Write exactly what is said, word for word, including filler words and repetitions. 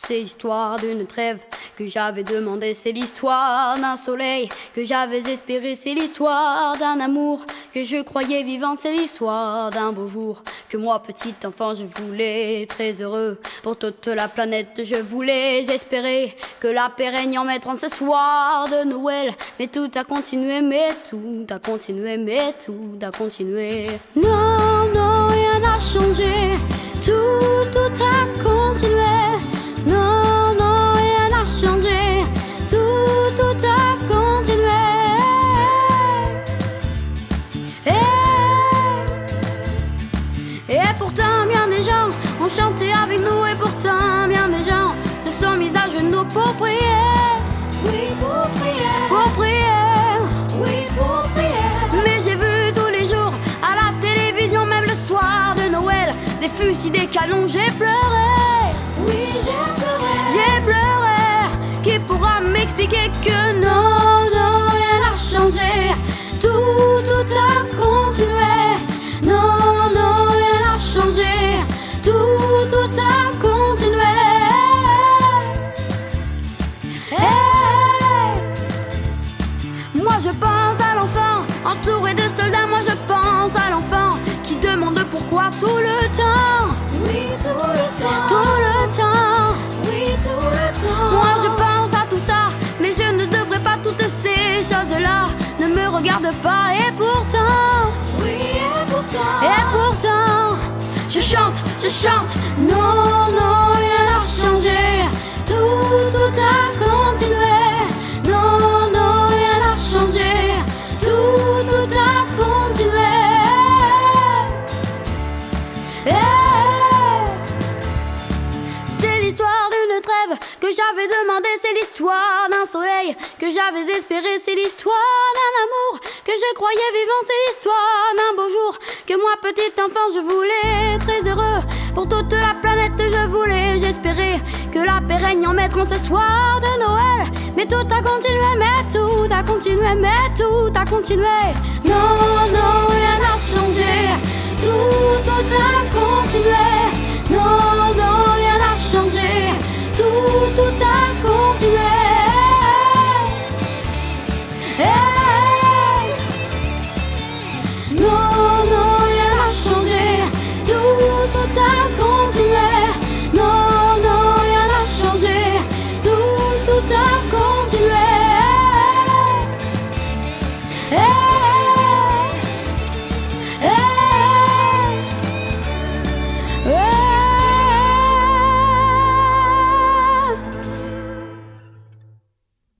C'est l'histoire d'une trêve que j'avais demandé, c'est l'histoire d'un soleil que j'avais espéré, c'est l'histoire d'un amour que je croyais vivant, c'est l'histoire d'un beau jour que moi, petit enfant, je voulais très heureux. Pour toute la planète, je voulais espérer que la paix règne en maître en ce soir de Noël. Mais tout a continué, mais tout a continué, mais tout a continué. Non, non, rien n'a changé, tout, tout a continué. Non, non, rien n'a changé, tout, tout a continué. Et, et pourtant bien des gens ont chanté avec nous, et pourtant bien des gens se sont mis à genoux pour prier. Oui, pour prier. Pour prier. Oui, pour prier. Mais j'ai vu tous les jours à la télévision, même le soir de Noël, des fusils, des canons, j'ai pleuré. Oui, j'ai pleuré. J'ai pleuré. Qui pourra m'expliquer que non, non, rien n'a changé, tout, tout a continué. Non, non, rien n'a changé, tout, tout a continué. Hey. Moi je pense à l'enfant entouré de soldats, moi je pense à l'enfant qui demande pourquoi tout le temps. Oui, tout le temps. Tout le temps. Oui, tout le temps. Moi je pense à tout ça, mais je ne devrais pas, toutes ces choses-là ne me regardent pas, et pourtant, Oui, et pourtant. et pourtant, je chante, je chante. Non, non, rien n'a changé, tout, tout a continué. Non, non, rien n'a changé, tout, tout a continué. Hey. C'est l'histoire d'une trêve que j'avais demandé, c'est l'histoire d'un soleil que j'avais espéré, c'est l'histoire d'un amour que je croyais vivant, c'est l'histoire d'un beau jour que moi, petit enfant, je voulais très heureux. Pour toute la planète, je voulais, j'espérais que la paix règne en maître en ce soir de Noël. Mais tout a continué, mais tout a continué, mais tout a continué. Non, non, rien n'a changé, tout